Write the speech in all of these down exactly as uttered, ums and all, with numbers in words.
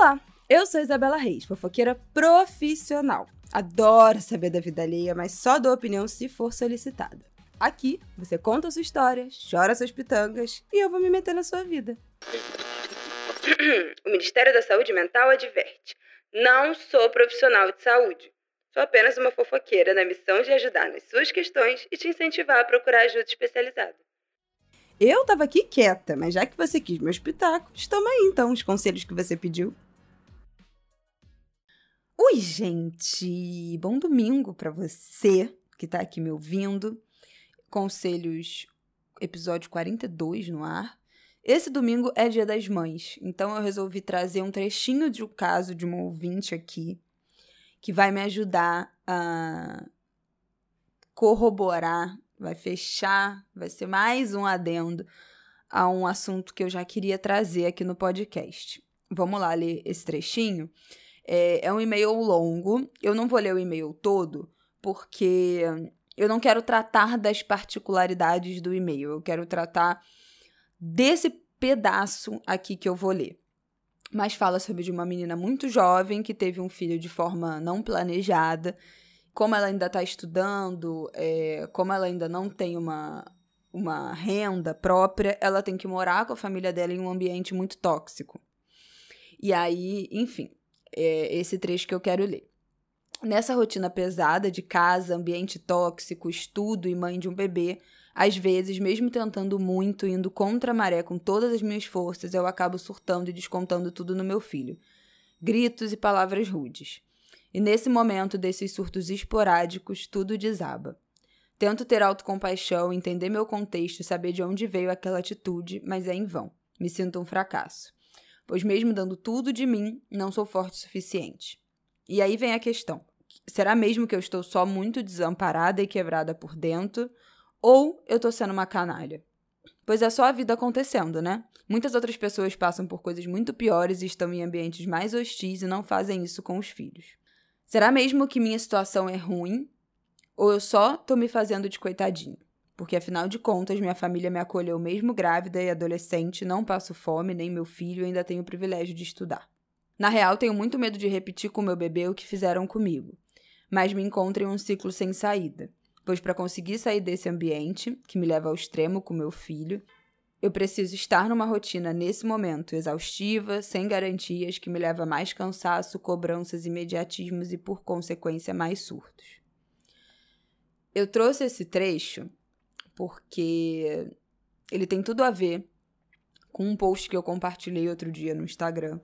Olá, eu sou Isabela Reis, fofoqueira profissional. Adoro saber da vida alheia, mas só dou opinião se for solicitada. Aqui, você conta a sua história, chora suas pitangas e eu vou me meter na sua vida. O Ministério da Saúde Mental adverte: não sou profissional de saúde. Sou apenas uma fofoqueira na missão de ajudar nas suas questões e te incentivar a procurar ajuda especializada. Eu tava aqui quieta, mas já que você quis meus pitacos, toma aí então os conselhos que você pediu. Oi, gente! Bom domingo pra você que tá aqui me ouvindo. Conselhos, episódio quarenta e dois no ar. Esse domingo é Dia das Mães, então eu resolvi trazer um trechinho de um caso de uma ouvinte aqui que vai me ajudar a corroborar, vai fechar, vai ser mais um adendo a um assunto que eu já queria trazer aqui no podcast. Vamos lá ler esse trechinho. É, é um e-mail longo, eu não vou ler o e-mail todo, porque eu não quero tratar das particularidades do e-mail, eu quero tratar desse pedaço aqui que eu vou ler. Mas fala sobre de uma menina muito jovem que teve um filho de forma não planejada, como ela ainda está estudando, é, como ela ainda não tem uma, uma renda própria, ela tem que morar com a família dela em um ambiente muito tóxico. E aí, enfim, é esse trecho que eu quero ler. Nessa rotina pesada de casa, ambiente tóxico, estudo e mãe de um bebê, às vezes, mesmo tentando muito, indo contra a maré com todas as minhas forças, eu acabo surtando e descontando tudo no meu filho. Gritos e palavras rudes. E nesse momento desses surtos esporádicos, tudo desaba. Tento ter autocompaixão, entender meu contexto e saber de onde veio aquela atitude, mas é em vão. Me sinto um fracasso. Pois mesmo dando tudo de mim, não sou forte o suficiente. E aí vem a questão. Será mesmo que eu estou só muito desamparada e quebrada por dentro? Ou eu tô sendo uma canalha? Pois é só a vida acontecendo, né? Muitas outras pessoas passam por coisas muito piores e estão em ambientes mais hostis e não fazem isso com os filhos. Será mesmo que minha situação é ruim? Ou eu só tô me fazendo de coitadinho? Porque, afinal de contas, minha família me acolheu mesmo grávida e adolescente, não passo fome, nem meu filho, ainda tenho o privilégio de estudar. Na real, tenho muito medo de repetir com meu bebê o que fizeram comigo. Mas me encontro em um ciclo sem saída. Pois para conseguir sair desse ambiente, que me leva ao extremo com meu filho, eu preciso estar numa rotina nesse momento exaustiva, sem garantias, que me leva a mais cansaço, cobranças, imediatismos e, por consequência, mais surtos. Eu trouxe esse trecho porque ele tem tudo a ver com um post que eu compartilhei outro dia no Instagram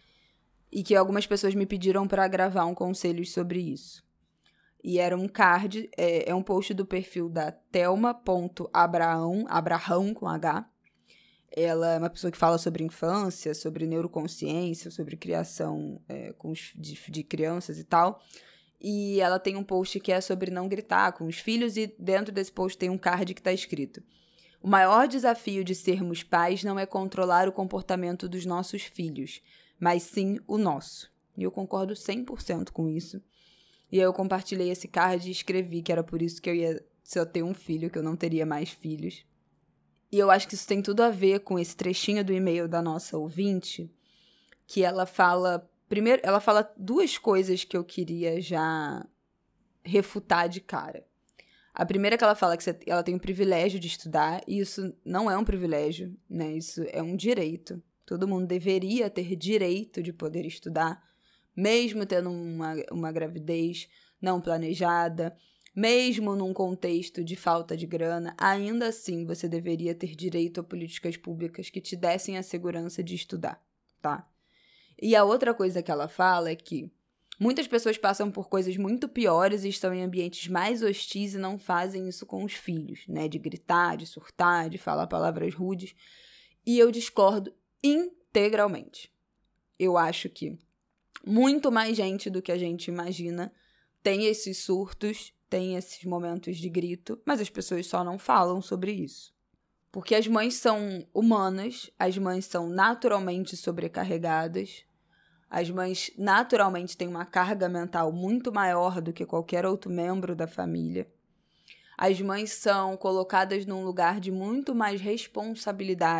e que algumas pessoas me pediram para gravar um conselho sobre isso. E era um card, é, é um post do perfil da Thelma ponto Abraão, Abraão com H. Ela é uma pessoa que fala sobre infância, sobre neuroconsciência, sobre criação é, com os, de, de crianças e tal. E ela tem um post que é sobre não gritar com os filhos e dentro desse post tem um card que está escrito: o maior desafio de sermos pais não é controlar o comportamento dos nossos filhos, mas sim o nosso. E eu concordo cem por cento com isso. E aí eu compartilhei esse card e escrevi que era por isso que eu ia, se eu ter um filho, que eu não teria mais filhos. E eu acho que isso tem tudo a ver com esse trechinho do e-mail da nossa ouvinte, que ela fala... Primeiro, ela fala duas coisas que eu queria já refutar de cara. A primeira é que ela fala que ela tem o privilégio de estudar, e isso não é um privilégio, né? Isso é um direito. Todo mundo deveria ter direito de poder estudar, mesmo tendo uma, uma gravidez não planejada, mesmo num contexto de falta de grana, ainda assim você deveria ter direito a políticas públicas que te dessem a segurança de estudar, tá? E a outra coisa que ela fala é que muitas pessoas passam por coisas muito piores e estão em ambientes mais hostis e não fazem isso com os filhos, né? De gritar, de surtar, de falar palavras rudes. E eu discordo integralmente. Eu acho que muito mais gente do que a gente imagina tem esses surtos, tem esses momentos de grito, mas as pessoas só não falam sobre isso. Porque as mães são humanas, as mães são naturalmente sobrecarregadas, as mães naturalmente têm uma carga mental muito maior do que qualquer outro membro da família. As mães são colocadas num lugar de muito mais responsabilidade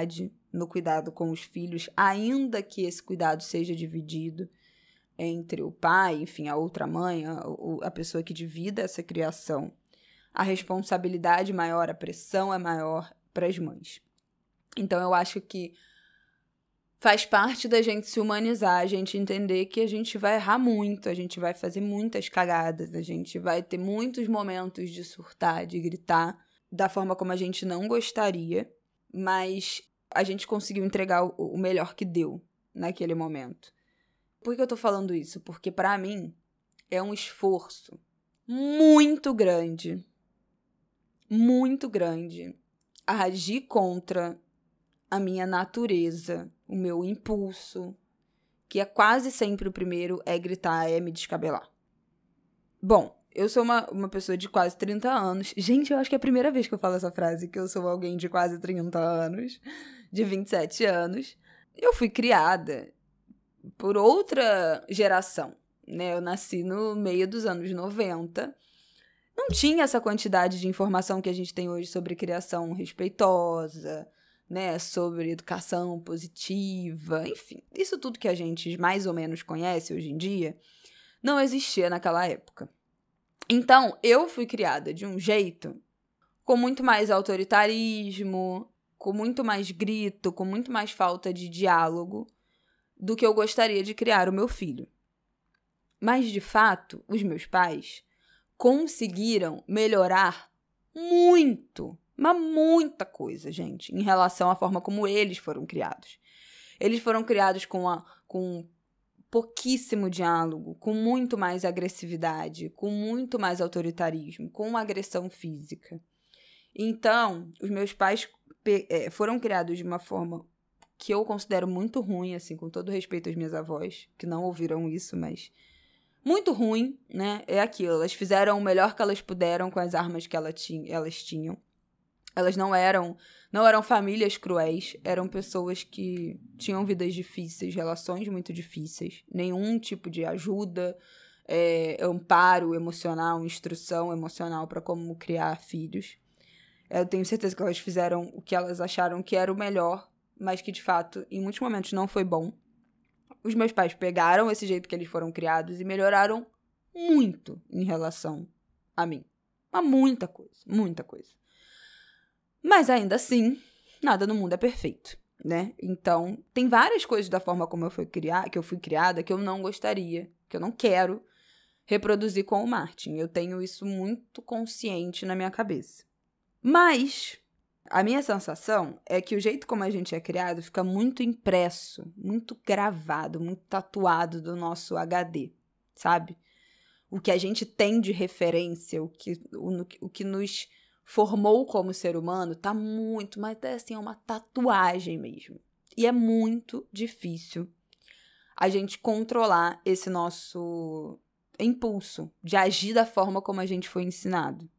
no cuidado com os filhos, ainda que esse cuidado seja dividido entre o pai, enfim, a outra mãe, a, a pessoa que divida essa criação. A responsabilidade maior, a pressão é maior para as mães. Então, eu acho que faz parte da gente se humanizar, a gente entender que a gente vai errar muito, a gente vai fazer muitas cagadas, a gente vai ter muitos momentos de surtar, de gritar, da forma como a gente não gostaria, mas a gente conseguiu entregar o, o melhor que deu naquele momento. Por que eu tô falando isso? Porque, para mim, é um esforço muito grande, muito grande, agir contra a minha natureza, o meu impulso, que é quase sempre o primeiro, é gritar, é me descabelar. Bom, eu sou uma, uma pessoa de quase trinta anos. Gente, eu acho que é a primeira vez que eu falo essa frase, que eu sou alguém de quase trinta anos, de vinte e sete anos. Eu fui criada por outra geração, né? Eu nasci no meio dos anos noventa. Não tinha essa quantidade de informação que a gente tem hoje sobre criação respeitosa, né, sobre educação positiva, enfim, isso tudo que a gente mais ou menos conhece hoje em dia, não existia naquela época. Então, eu fui criada de um jeito com muito mais autoritarismo, com muito mais grito, com muito mais falta de diálogo do que eu gostaria de criar o meu filho. Mas, de fato, os meus pais conseguiram melhorar muito, mas muita coisa, gente, em relação à forma como eles foram criados. Eles foram criados com, a, com pouquíssimo diálogo, com muito mais agressividade, com muito mais autoritarismo, com agressão física. Então, os meus pais pe- é, foram criados de uma forma que eu considero muito ruim, assim, com todo respeito às minhas avós, que não ouviram isso, mas muito ruim, né? É aquilo, elas fizeram o melhor que elas puderam com as armas que ela tinha, elas tinham. Elas não eram, não eram famílias cruéis, eram pessoas que tinham vidas difíceis, relações muito difíceis, nenhum tipo de ajuda, é, amparo emocional, instrução emocional para como criar filhos. Eu tenho certeza que elas fizeram o que elas acharam que era o melhor, mas que de fato, em muitos momentos, não foi bom. Os meus pais pegaram esse jeito que eles foram criados e melhoraram muito em relação a mim. Mas muita coisa, muita coisa. Mas ainda assim, nada no mundo é perfeito, né? Então, tem várias coisas da forma como eu fui criar, que eu fui criada que eu não gostaria, que eu não quero reproduzir com o Martin. Eu tenho isso muito consciente na minha cabeça. Mas a minha sensação é que o jeito como a gente é criado fica muito impresso, muito gravado, muito tatuado do nosso H D, sabe? O que a gente tem de referência, o que, o, o que nos formou como ser humano, tá muito, mas é assim, é uma tatuagem mesmo. E é muito difícil a gente controlar esse nosso impulso de agir da forma como a gente foi ensinado.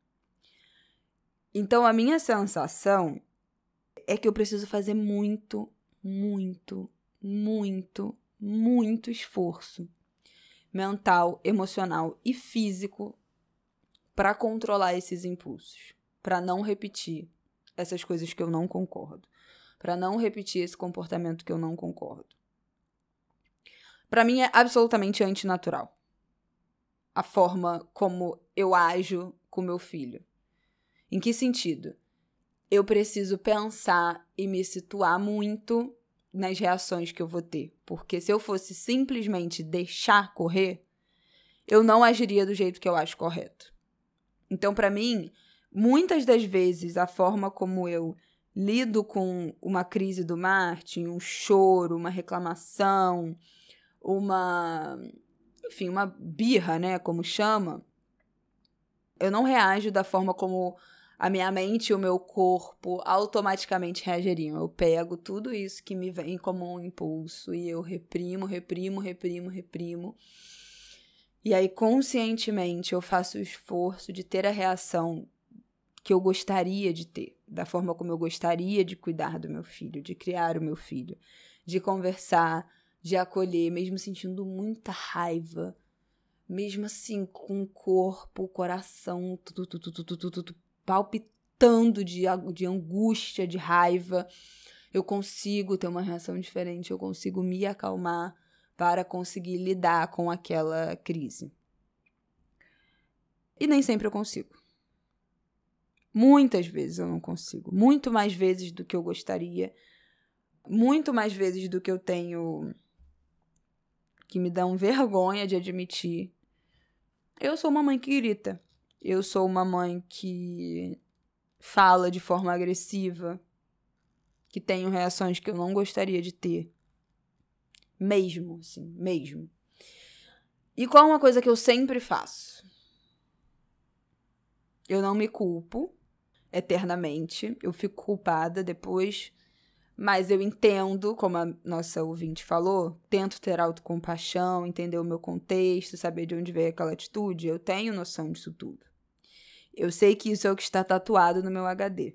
Então, a minha sensação é que eu preciso fazer muito, muito, muito, muito esforço mental, emocional e físico para controlar esses impulsos, para não repetir essas coisas que eu não concordo, para não repetir esse comportamento que eu não concordo. Para mim é absolutamente antinatural a forma como eu ajo com meu filho. Em que sentido? Eu preciso pensar e me situar muito nas reações que eu vou ter, porque se eu fosse simplesmente deixar correr, eu não agiria do jeito que eu acho correto. Então, para mim, muitas das vezes, a forma como eu lido com uma crise do Martin, um choro, uma reclamação, uma, enfim, uma birra, né, como chama, eu não reajo da forma como a minha mente e o meu corpo automaticamente reagiriam. Eu pego tudo isso que me vem como um impulso e eu reprimo, reprimo, reprimo, reprimo. E aí, conscientemente, eu faço o esforço de ter a reação que eu gostaria de ter, da forma como eu gostaria de cuidar do meu filho, de criar o meu filho, de conversar, de acolher, mesmo sentindo muita raiva, mesmo assim, com o corpo, o coração, tudo, tudo, tudo, tudo, tudo, palpitando de, de angústia, de raiva. eu consigo ter uma reação diferente, eu consigo me acalmar para conseguir lidar com aquela crise. E nem sempre eu consigo. Muitas vezes eu não consigo. Muito mais vezes do que eu gostaria. Muito mais vezes do que eu tenho que me dão vergonha de admitir. Eu sou uma mãe que grita. Eu sou uma mãe que fala de forma agressiva. Que tenho reações que eu não gostaria de ter. Mesmo, assim, mesmo. E qual é uma coisa que eu sempre faço? Eu não me culpo eternamente. Eu fico culpada depois, mas eu entendo, como a nossa ouvinte falou, tento ter autocompaixão, entender o meu contexto, saber de onde veio aquela atitude. Eu tenho noção disso tudo. Eu sei que isso é o que está tatuado no meu H D.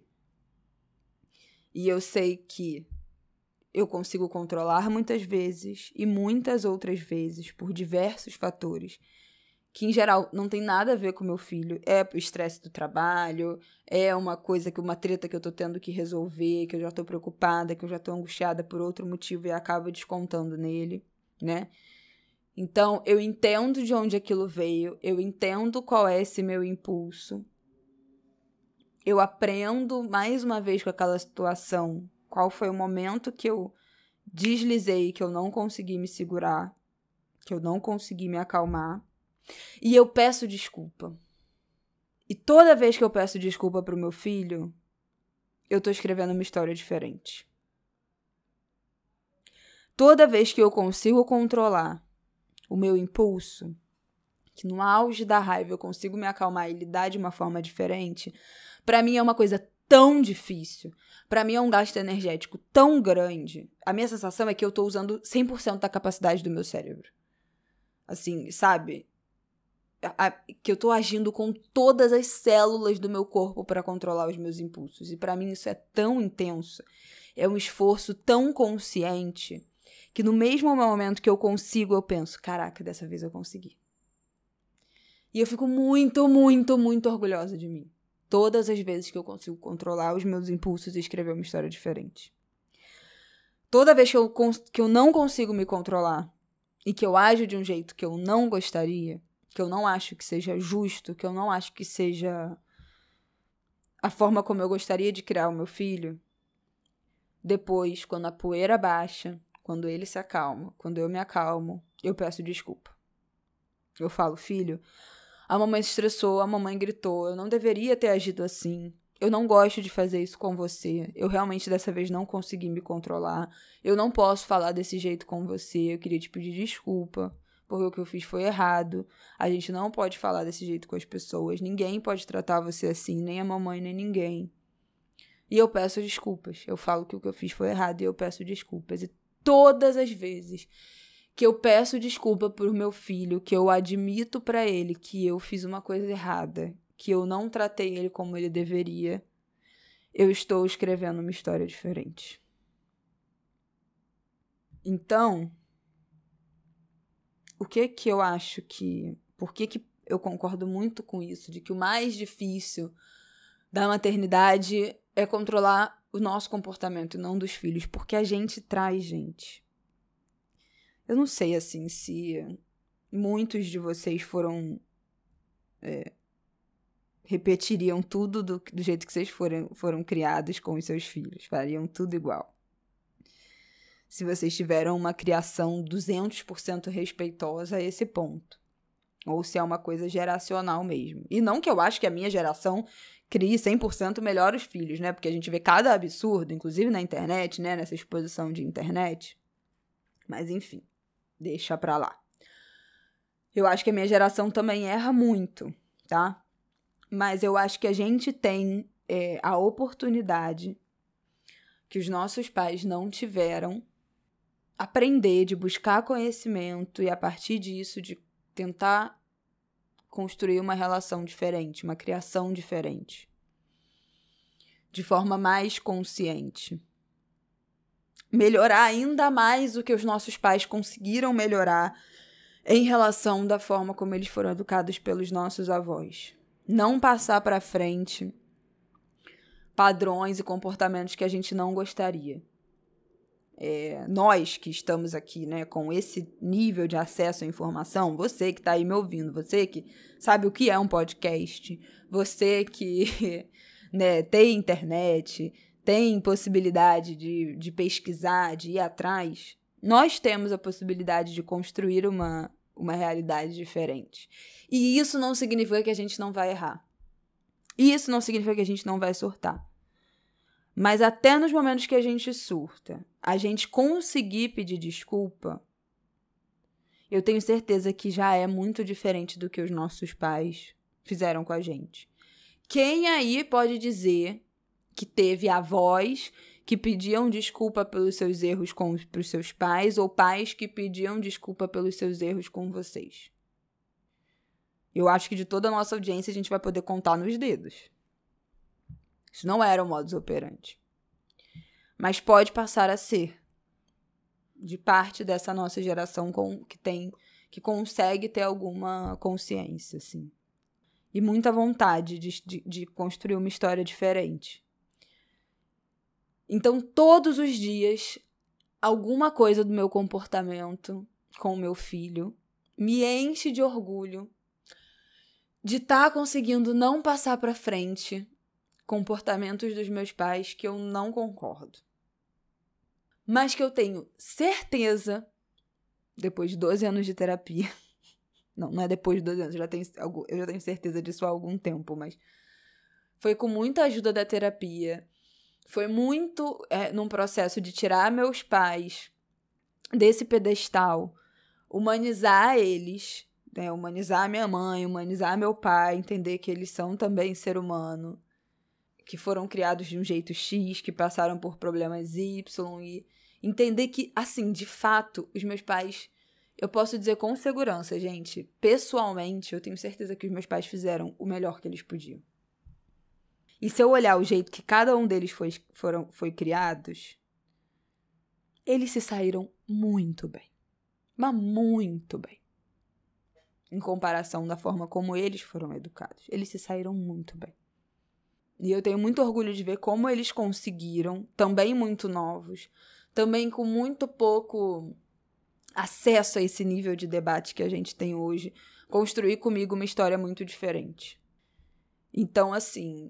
E eu sei que eu consigo controlar muitas vezes e muitas outras vezes por diversos fatores que, em geral, não tem nada a ver com meu filho. É o estresse do trabalho, é uma coisa, que uma treta que eu tô tendo que resolver, que eu já tô preocupada, que eu já tô angustiada por outro motivo e acabo descontando nele, né? Então, eu entendo de onde aquilo veio, eu entendo qual é esse meu impulso. Eu aprendo, mais uma vez, com aquela situação, qual foi o momento que eu deslizei, que eu não consegui me segurar, que eu não consegui me acalmar. E eu peço desculpa. E toda vez que eu peço desculpa pro meu filho, eu tô escrevendo uma história diferente. Toda vez que eu consigo controlar o meu impulso, que no auge da raiva eu consigo me acalmar e lidar de uma forma diferente, pra mim é uma coisa tão difícil. Pra mim é um gasto energético tão grande. A minha sensação é que eu tô usando cem por cento da capacidade do meu cérebro. Assim, sabe? Que eu tô agindo com todas as células do meu corpo para controlar os meus impulsos. E para mim isso é tão intenso, é um esforço tão consciente, que no mesmo momento que eu consigo, eu penso, caraca, dessa vez eu consegui. E eu fico muito, muito, muito orgulhosa de mim. Todas as vezes que eu consigo controlar os meus impulsos e escrever uma história diferente. Toda vez que eu, que eu não consigo me controlar e que eu ajo de um jeito que eu não gostaria, que eu não acho que seja justo, que eu não acho que seja a forma como eu gostaria de criar o meu filho, depois, quando a poeira baixa, quando ele se acalma, quando eu me acalmo, eu peço desculpa. Eu falo, filho, a mamãe se estressou, a mamãe gritou, eu não deveria ter agido assim, eu não gosto de fazer isso com você, eu realmente dessa vez não consegui me controlar, eu não posso falar desse jeito com você, eu queria te pedir desculpa, porque o que eu fiz foi errado, a gente não pode falar desse jeito com as pessoas, ninguém pode tratar você assim, nem a mamãe, nem ninguém. E eu peço desculpas, eu falo que o que eu fiz foi errado e eu peço desculpas. E todas as vezes que eu peço desculpa pro meu filho, que eu admito pra ele que eu fiz uma coisa errada, que eu não tratei ele como ele deveria, eu estou escrevendo uma história diferente. Então, o que que eu acho que... Por que que eu concordo muito com isso? De que o mais difícil da maternidade é controlar o nosso comportamento e não dos filhos. Porque a gente traz gente. Eu não sei, assim, se muitos de vocês foram... É, repetiriam tudo do, do jeito que vocês foram, foram criados com os seus filhos. Fariam tudo igual. Se vocês tiveram uma criação duzentos por cento respeitosa a esse ponto. Ou se é uma coisa geracional mesmo. E não que eu acho que a minha geração crie cem por cento melhor os filhos, né? Porque a gente vê cada absurdo, inclusive na internet, né? Nessa exposição de internet. Mas enfim, deixa pra lá. Eu acho que a minha geração também erra muito, tá? Mas eu acho que a gente tem é, a oportunidade que os nossos pais não tiveram, aprender, de buscar conhecimento e, a partir disso, de tentar construir uma relação diferente, uma criação diferente, de forma mais consciente. Melhorar ainda mais o que os nossos pais conseguiram melhorar em relação da forma como eles foram educados pelos nossos avós. Não passar para frente padrões e comportamentos que a gente não gostaria. É, nós que estamos aqui, né, com esse nível de acesso à informação, você que está aí me ouvindo, você que sabe o que é um podcast, você que né, tem internet, tem possibilidade de, de pesquisar, de ir atrás, nós temos a possibilidade de construir uma, uma realidade diferente. E isso não significa que a gente não vai errar. Isso não significa que a gente não vai surtar. Mas até nos momentos que a gente surta, a gente conseguir pedir desculpa, eu tenho certeza que já é muito diferente do que os nossos pais fizeram com a gente. Quem aí pode dizer que teve avós que pediam desculpa pelos seus erros para os seus pais ou pais que pediam desculpa pelos seus erros com vocês? Eu acho que de toda a nossa audiência a gente vai poder contar nos dedos. Isso não era o modus operandi. Mas pode passar a ser de parte dessa nossa geração com, que tem, que consegue ter alguma consciência, assim. E muita vontade de, de, de construir uma história diferente. Então, todos os dias, alguma coisa do meu comportamento com o meu filho me enche de orgulho de estar tá conseguindo não passar para frente comportamentos dos meus pais que eu não concordo. Mas que eu tenho certeza, depois de doze anos de terapia, não, não é depois de doze anos, eu já tenho, eu já tenho certeza disso há algum tempo, mas foi com muita ajuda da terapia, foi muito é, num processo de tirar meus pais desse pedestal, humanizar eles, né, humanizar minha mãe, humanizar meu pai, entender que eles são também ser humano, que foram criados de um jeito X, que passaram por problemas Y, e entender que, assim, de fato, os meus pais, eu posso dizer com segurança, gente, pessoalmente, eu tenho certeza que os meus pais fizeram o melhor que eles podiam. E se eu olhar o jeito que cada um deles foi, foram, foi criados, eles se saíram muito bem. Mas muito bem. Em comparação da forma como eles foram educados. Eles se saíram muito bem. E eu tenho muito orgulho de ver como eles conseguiram, também muito novos, também com muito pouco acesso a esse nível de debate que a gente tem hoje, construir comigo uma história muito diferente. Então, assim,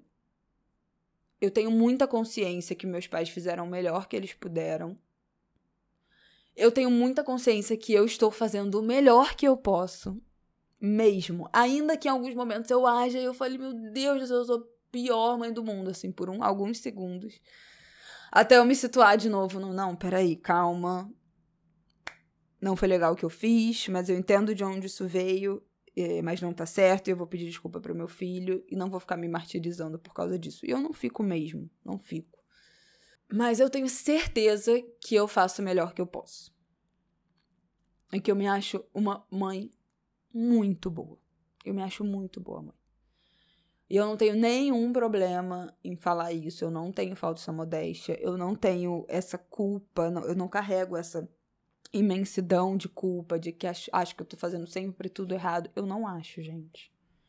eu tenho muita consciência que meus pais fizeram o melhor que eles puderam. Eu tenho muita consciência que eu estou fazendo o melhor que eu posso, mesmo. Ainda que em alguns momentos eu haja e eu fale, meu Deus, eu sou a pior mãe do mundo, assim, por um, alguns segundos. Até eu me situar de novo no, não, peraí, calma. Não foi legal o que eu fiz, mas eu entendo de onde isso veio, mas não tá certo, e eu vou pedir desculpa pro meu filho, e não vou ficar me martirizando por causa disso. E eu não fico mesmo, não fico. Mas eu tenho certeza que eu faço o melhor que eu posso. E que eu me acho uma mãe muito boa. Eu me acho muito boa mãe. E eu não tenho nenhum problema em falar isso. Eu não tenho falsa modéstia. Eu não tenho essa culpa. Não, eu não carrego essa imensidão de culpa, de que acho, acho que eu tô fazendo sempre tudo errado. Eu não acho, gente.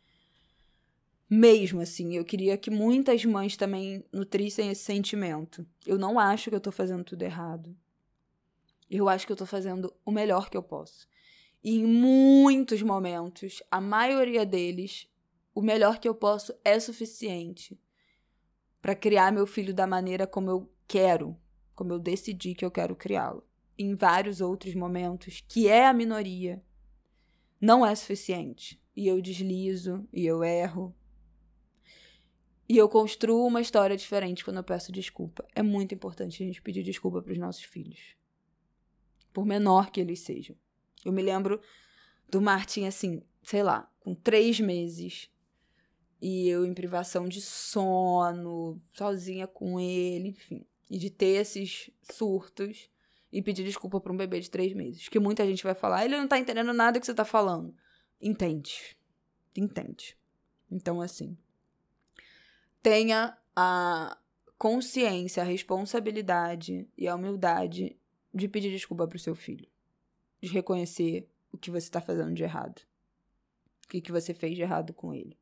Mesmo assim, eu queria que muitas mães também nutrissem esse sentimento. Eu não acho que eu tô fazendo tudo errado. Eu acho que eu tô fazendo o melhor que eu posso. E em muitos momentos, a maioria deles, o melhor que eu posso é suficiente para criar meu filho da maneira como eu quero, como eu decidi que eu quero criá-lo. Em vários outros momentos, que é a minoria, não é suficiente. E eu deslizo, e eu erro. E eu construo uma história diferente quando eu peço desculpa. É muito importante a gente pedir desculpa para os nossos filhos. Por menor que eles sejam. Eu me lembro do Martin, assim, sei lá, com três meses. E eu em privação de sono, sozinha com ele, enfim. E de ter esses surtos e pedir desculpa para um bebê de três meses. Que muita gente vai falar, ele não tá entendendo nada que você tá falando. Entende. Entende. Então, assim, tenha a consciência, a responsabilidade e a humildade de pedir desculpa pro seu filho. De reconhecer o que você tá fazendo de errado. O que, que você fez de errado com ele.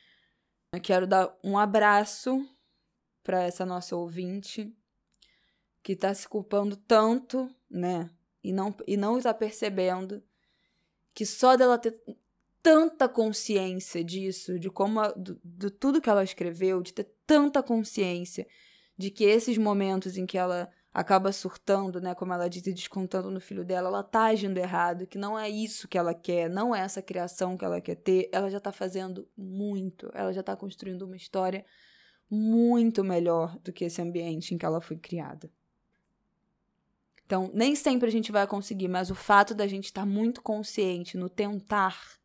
Eu quero dar um abraço para essa nossa ouvinte que tá se culpando tanto, né? E não, e não tá percebendo que só dela ter tanta consciência disso, de como, a, do, de tudo que ela escreveu, de ter tanta consciência de que esses momentos em que ela acaba surtando, né, como ela diz, e descontando no filho dela, ela tá agindo errado, que não é isso que ela quer, não é essa criação que ela quer ter, ela já tá fazendo muito, ela já tá construindo uma história muito melhor do que esse ambiente em que ela foi criada. Então, nem sempre a gente vai conseguir, mas o fato da gente estar muito consciente no tentar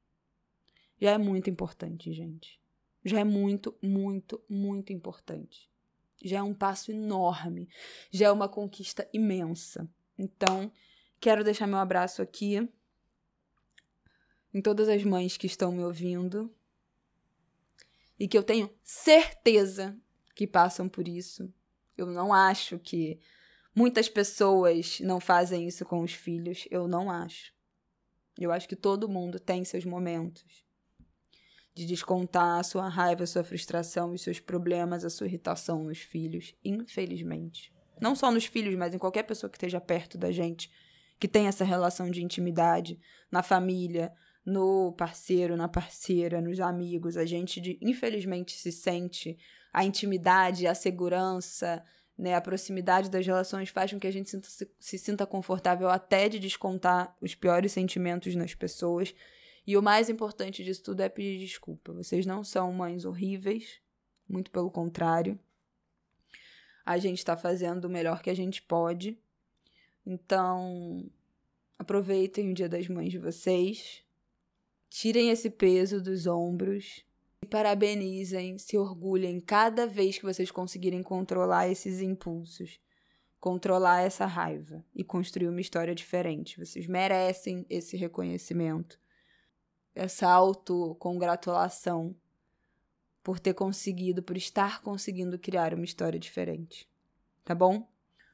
já é muito importante, gente. Já é muito, muito, muito importante. Já é um passo enorme. Já é uma conquista imensa. Então, quero deixar meu abraço aqui em todas as mães que estão me ouvindo e que eu tenho certeza que passam por isso. Eu não acho que muitas pessoas não fazem isso com os filhos. Eu não acho. Eu acho que todo mundo tem seus momentos de descontar a sua raiva, a sua frustração, os seus problemas, a sua irritação nos filhos, infelizmente. Não só nos filhos, mas em qualquer pessoa que esteja perto da gente, que tem essa relação de intimidade, na família, no parceiro, na parceira, nos amigos. A gente, de, infelizmente, se sente a intimidade, a segurança, né, a proximidade das relações faz com que a gente sinta, se, se sinta confortável até de descontar os piores sentimentos nas pessoas. E o mais importante disso tudo é pedir desculpa. Vocês não são mães horríveis, muito pelo contrário. A gente está fazendo o melhor que a gente pode. Então, aproveitem o Dia das Mães de vocês. Tirem esse peso dos ombros. E parabenizem, se orgulhem cada vez que vocês conseguirem controlar esses impulsos. Controlar essa raiva e construir uma história diferente. Vocês merecem esse reconhecimento. Essa autocongratulação por ter conseguido, por estar conseguindo criar uma história diferente. Tá bom?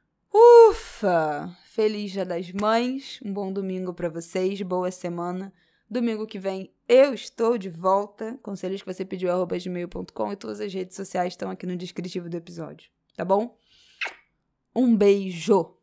Ufa! Feliz Dia das Mães, um bom domingo pra vocês, boa semana. Domingo que vem eu estou de volta. Conselhos que você pediu, arroba gmail ponto com, e todas as redes sociais estão aqui no descritivo do episódio. Tá bom? Um beijo!